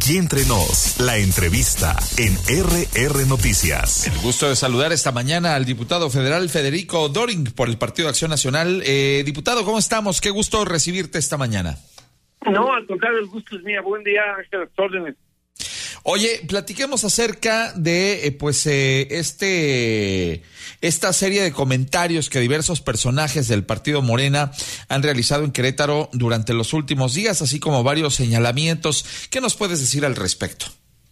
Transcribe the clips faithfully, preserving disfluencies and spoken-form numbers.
Aquí Entre Nos, la entrevista en R R Noticias. El gusto de saludar esta mañana al diputado federal Federico Doring por el Partido de Acción Nacional. Eh, diputado, ¿cómo estamos? Qué gusto recibirte esta mañana. No, al contrario, el gusto es mío. Buen día, a las órdenes. Oye, platiquemos acerca de, eh, pues, eh, este, esta serie de comentarios que diversos personajes del Partido Morena han realizado en Querétaro durante los últimos días, así como varios señalamientos. ¿Qué nos puedes decir al respecto?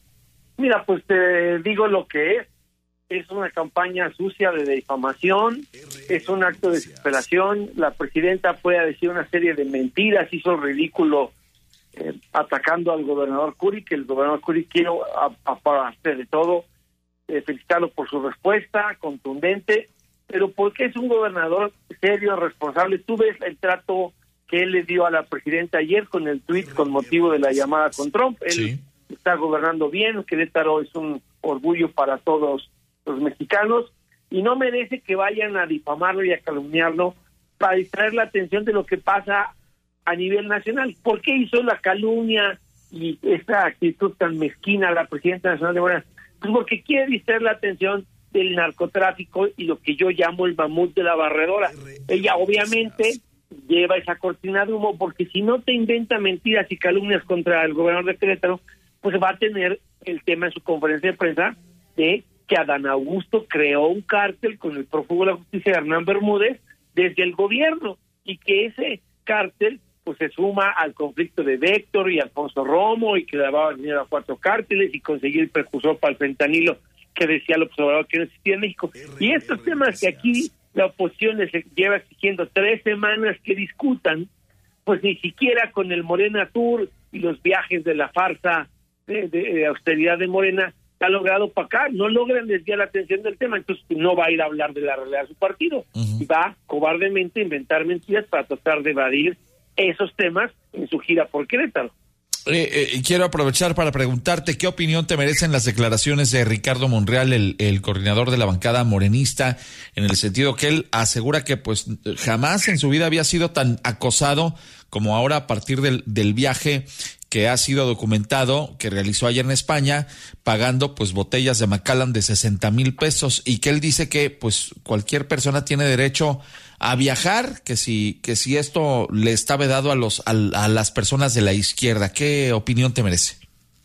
Mira, pues te digo lo que es. Es una campaña sucia de difamación, es un acto de desesperación. La presidenta fue a decir una serie de mentiras, hizo el ridículo eh, atacando al gobernador Curi, que el gobernador Curi quiero, aparte de todo, eh, felicitarlo por su respuesta contundente, pero porque es un gobernador serio, responsable. Tú ves el trato que él le dio a la presidenta ayer con el tuit con motivo de la llamada con Trump. Él sí está gobernando bien, Querétaro es un orgullo para todos los mexicanos, y no merece que vayan a difamarlo y a calumniarlo para distraer la atención de lo que pasa a nivel nacional. ¿Por qué hizo la calumnia y esta actitud tan mezquina a la presidenta nacional de Morena? Pues porque quiere distraer la atención del narcotráfico y lo que yo llamo el mamut de la barredora. Ella obviamente lleva esa cortina de humo, porque si no te inventa mentiras y calumnias contra el gobernador de Querétaro, pues va a tener el tema en su conferencia de prensa de que Adán Augusto creó un cártel con el prófugo de la justicia Hernán Bermúdez desde el gobierno, y que ese cártel pues se suma al conflicto de Véctor y Alfonso Romo, y que le daba dinero a cuatro cárteles y conseguir el precursor para el fentanilo que decía el observador que no existía en México. Y estos temas que aquí la oposición les lleva exigiendo tres semanas que discutan, pues ni siquiera con el Morena Tour y los viajes de la farsa de, de, de austeridad de Morena ha logrado opacar, no logran desviar la atención del tema. Entonces no va a ir a hablar de la realidad de su partido, uh-huh. Va cobardemente a inventar mentiras para tratar de evadir esos temas en su gira por Querétaro. Eh, eh, quiero aprovechar para preguntarte qué opinión te merecen las declaraciones de Ricardo Monreal, el, el coordinador de la bancada morenista, en el sentido que él asegura que pues jamás en su vida había sido tan acosado como ahora a partir del, del viaje que ha sido documentado, que realizó ayer en España, pagando pues botellas de Macallan de sesenta mil pesos, y que él dice que pues cualquier persona tiene derecho a viajar, que si que si esto le está vedado a los a, a las personas de la izquierda. ¿Qué opinión te merece?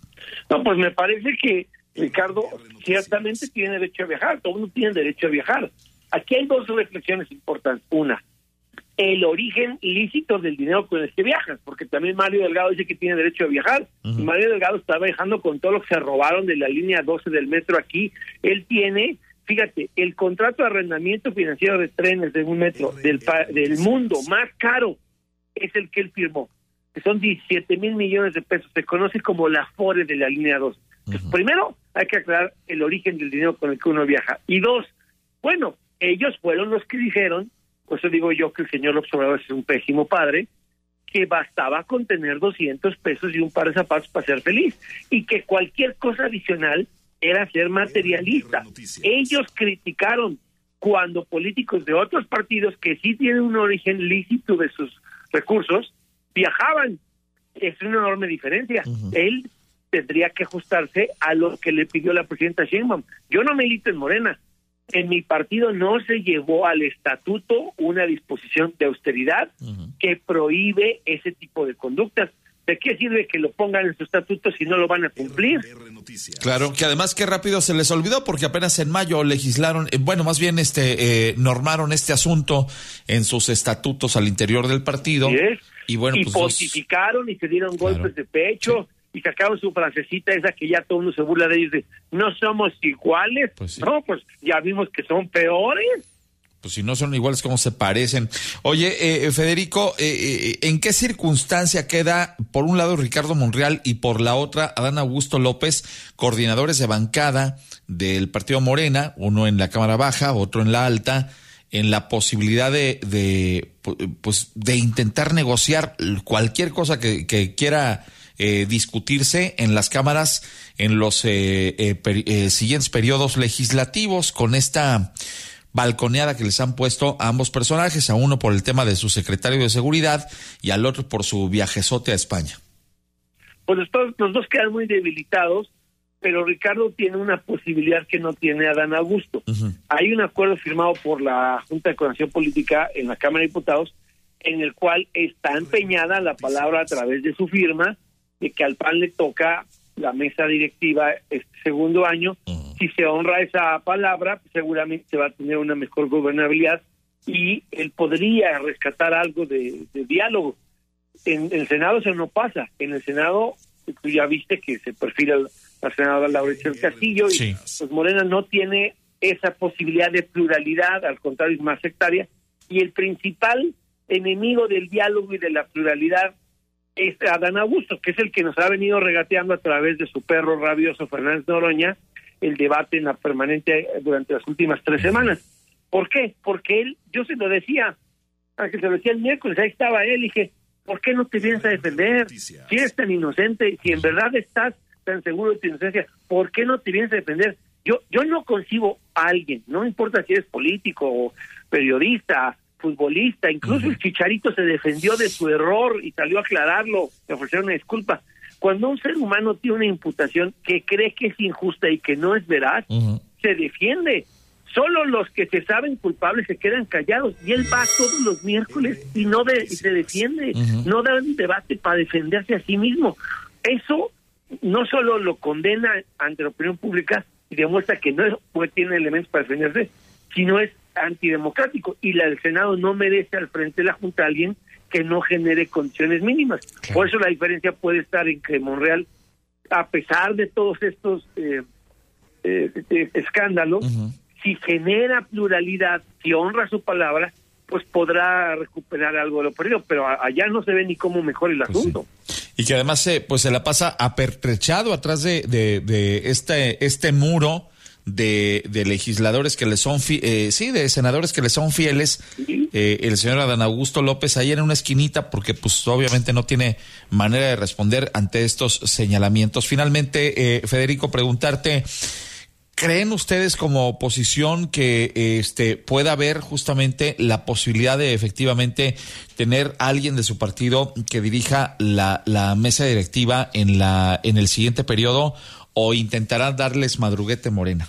No, pues me parece que Ricardo ciertamente tiene derecho a viajar, todo el mundo tiene derecho a viajar. Aquí hay dos reflexiones importantes. Una, el origen ilícito del dinero con el que viajas, porque también Mario Delgado dice que tiene derecho a viajar. Uh-huh. Mario Delgado está viajando con todo lo que se robaron de la línea doce del metro aquí. Él tiene, fíjate, el contrato de arrendamiento financiero de trenes de un metro del, del mundo más caro es el que él firmó, que son diecisiete mil millones de pesos. Se conoce como la Afore de la línea dos. Entonces, uh-huh. Primero, hay que aclarar el origen del dinero con el que uno viaja. Y dos, bueno, ellos fueron los que dijeron, por eso digo yo que el señor López Obrador es un pésimo padre, que bastaba con tener doscientos pesos y un par de zapatos para ser feliz, y que cualquier cosa adicional era ser materialista. Ellos criticaron cuando políticos de otros partidos que sí tienen un origen lícito de sus recursos viajaban. Es una enorme diferencia. Uh-huh. Él tendría que ajustarse a lo que le pidió la presidenta Sheinbaum. Yo no milito en Morena. En mi partido no se llevó al estatuto una disposición de austeridad uh-huh. que prohíbe ese tipo de conductas. ¿De qué sirve que lo pongan en su estatuto si no lo van a cumplir? Claro, que además qué rápido se les olvidó, porque apenas en mayo legislaron, eh, bueno, más bien este eh, normaron este asunto en sus estatutos al interior del partido. ¿Sí? Y bueno, y pues pontificaron dos... y se dieron claro. golpes de pecho. Sí. Y sacaron su frasecita esa que ya todo el mundo se burla de ellos, de no somos iguales. Pues sí. No, pues ya vimos que son peores. Pues si no son iguales, ¿cómo se parecen? Oye, eh, Federico, eh, eh, ¿en qué circunstancia queda, por un lado, Ricardo Monreal y por la otra, Adán Augusto López, coordinadores de bancada del Partido Morena, uno en la Cámara Baja, otro en la Alta, en la posibilidad de, de pues, de intentar negociar cualquier cosa que, que quiera eh, discutirse en las cámaras en los eh, eh, per, eh, siguientes periodos legislativos, con esta balconeada que les han puesto a ambos personajes, a uno por el tema de su secretario de Seguridad y al otro por su viajezote a España? pues los, los dos quedan muy debilitados, pero Ricardo tiene una posibilidad que no tiene Adán Augusto. Uh-huh. Hay un acuerdo firmado por la Junta de Coordinación Política en la Cámara de Diputados, en el cual está empeñada la palabra a través de su firma, de que al P A N le toca la mesa directiva este segundo año. Uh-huh. Si se honra esa palabra, pues seguramente va a tener una mejor gobernabilidad y él podría rescatar algo de, de diálogo. En, en el Senado eso no pasa. En el Senado, tú ya viste que se perfila la senadora Laurence del Castillo, sí. Y pues Morena no tiene esa posibilidad de pluralidad, al contrario es más sectaria, y el principal enemigo del diálogo y de la pluralidad es Adán Augusto, que es el que nos ha venido regateando a través de su perro rabioso Fernández Noroña el debate en la permanente durante las últimas tres semanas. ¿Por qué? Porque él, yo se lo decía, aunque se lo decía el miércoles, ahí estaba él, y dije, ¿por qué no te vienes a defender? Si eres tan inocente, si en verdad estás tan seguro de tu inocencia, ¿por qué no te vienes a defender? Yo yo no concibo a alguien, no importa si eres político o periodista, futbolista, incluso uh-huh. el Chicharito se defendió de su error y salió a aclararlo, le ofrecieron una disculpa. Cuando un ser humano tiene una imputación que cree que es injusta y que no es veraz, uh-huh. se defiende. Solo los que se saben culpables se quedan callados, y él va todos los miércoles y no de, y se defiende, uh-huh. no da un debate para defenderse a sí mismo. Eso no solo lo condena ante la opinión pública y demuestra que no es, pues, tiene elementos para defenderse, sino es antidemocrático, y la del Senado no merece al frente de la Junta a alguien que no genere condiciones mínimas. Claro. Por eso la diferencia puede estar en que Monreal, a pesar de todos estos eh, eh, eh, escándalos, uh-huh. si genera pluralidad, si honra su palabra, pues podrá recuperar algo de lo perdido, pero allá no se ve ni cómo mejora el asunto. Pues sí. Y que además se, pues se la pasa apertrechado atrás de, de, de este, este muro de, de legisladores que le son, fi, eh, sí, de senadores que le son fieles, ¿sí? eh, el señor Adán Augusto López ahí en una esquinita, porque pues obviamente no tiene manera de responder ante estos señalamientos. Finalmente, eh, Federico, preguntarte, ¿creen ustedes como oposición que este pueda haber justamente la posibilidad de efectivamente tener alguien de su partido que dirija la, la mesa directiva en la en el siguiente periodo, o intentarán darles madruguete Morena?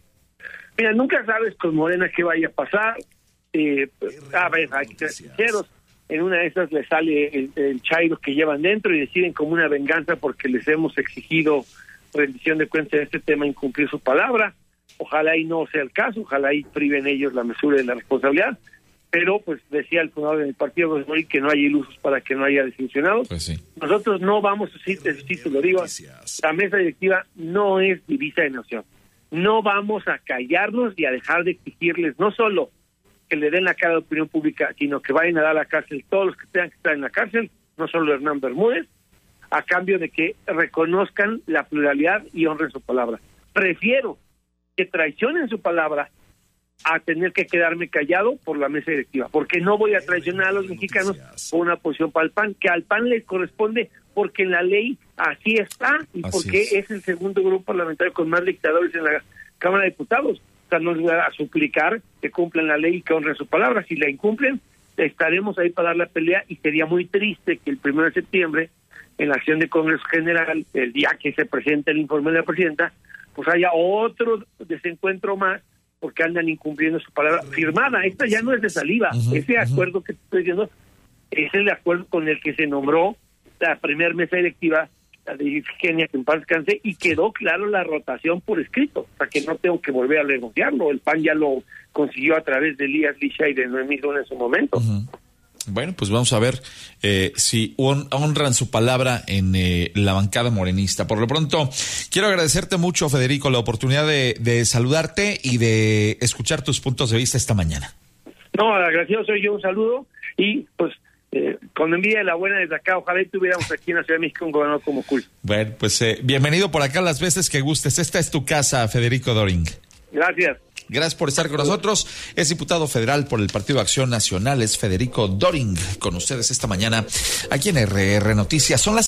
Mira, nunca sabes con Morena qué vaya a pasar. Eh, a ver, hay que ser sinceros. En una de esas les sale el, el chairo que llevan dentro y deciden como una venganza porque les hemos exigido rendición de cuentas en este tema, incumplir su palabra. Ojalá y no sea el caso, ojalá y priven ellos la mesura de la responsabilidad, pero pues decía el fundador del partido que no hay ilusos para que no haya desilusionados. Pues sí. Nosotros no vamos, sí, sí te lo digo, la mesa directiva no es divisa de nación. No vamos a callarnos y a dejar de exigirles no solo que le den la cara a la opinión pública, sino que vayan a dar a la cárcel todos los que tengan que estar en la cárcel, no solo Hernán Bermúdez, a cambio de que reconozcan la pluralidad y honren su palabra. Prefiero que traicionen su palabra a tener que quedarme callado por la mesa directiva, porque no voy a traicionar a los mexicanos por una posición para el P A N, que al P A N le corresponde porque en la ley así está, y así porque es. es el segundo grupo parlamentario con más dictadores en la Cámara de Diputados. O sea, no les voy a suplicar que cumplan la ley y que honren su palabra. Si la incumplen, estaremos ahí para dar la pelea, y sería muy triste que el primero de septiembre, en la acción de Congreso General, el día que se presente el informe de la presidenta, pues haya otro desencuentro más, porque andan incumpliendo su palabra firmada. Esta ya no es de saliva. Uh-huh, Ese uh-huh. acuerdo que estoy diciendo es el acuerdo con el que se nombró la primera mesa directiva, la de Ifigenia, que en paz descanse, y quedó claro la rotación por escrito, o sea que no tengo que volver a negociarlo. El P A N ya lo consiguió a través de Elías Licha y de Noemí Luna en su momento. Uh-huh. Bueno, pues vamos a ver eh, si hon- honran su palabra en eh, la bancada morenista. Por lo pronto, quiero agradecerte mucho, Federico, la oportunidad de, de saludarte y de escuchar tus puntos de vista esta mañana. No, agradecido soy yo, un saludo, y pues eh, con envidia de la buena desde acá, ojalá y tuviéramos aquí en la Ciudad de México un gobernador como Cool. Bueno, pues eh, bienvenido por acá las veces que gustes. Esta es tu casa, Federico Doring. Gracias. Gracias por estar con nosotros. Es diputado federal por el Partido Acción Nacional, es Federico Doring, con ustedes esta mañana aquí en R R Noticias. Son las